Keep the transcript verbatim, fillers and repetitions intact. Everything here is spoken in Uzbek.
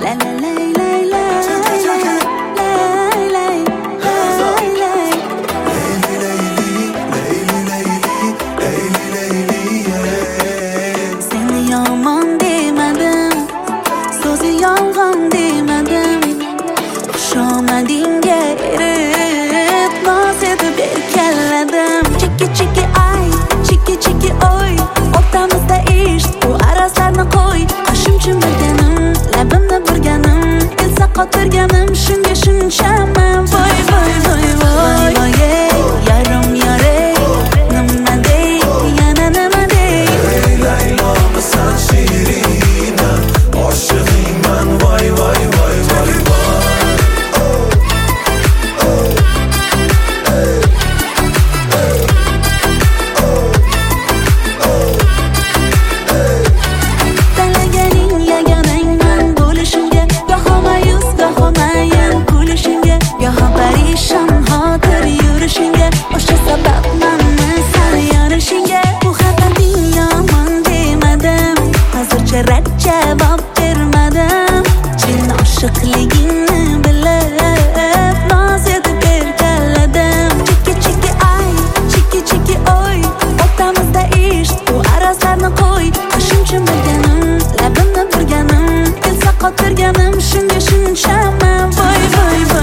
Qotirganim shunga shunchaman voy voy voy voy voy yarim yaray nima dey yana nima dey Laylomisan Shirina oshig'ingman voy voy voy voy javob bermadim chin oshiqligingni bilib noz etib erkaladim chiki chiki ay chiki chiki oy o'rtamizda ishq bu arazlarni qo'y qo'shimcha bilganim labimni burganim kelsa qotirganim shunga shunchaman voy voy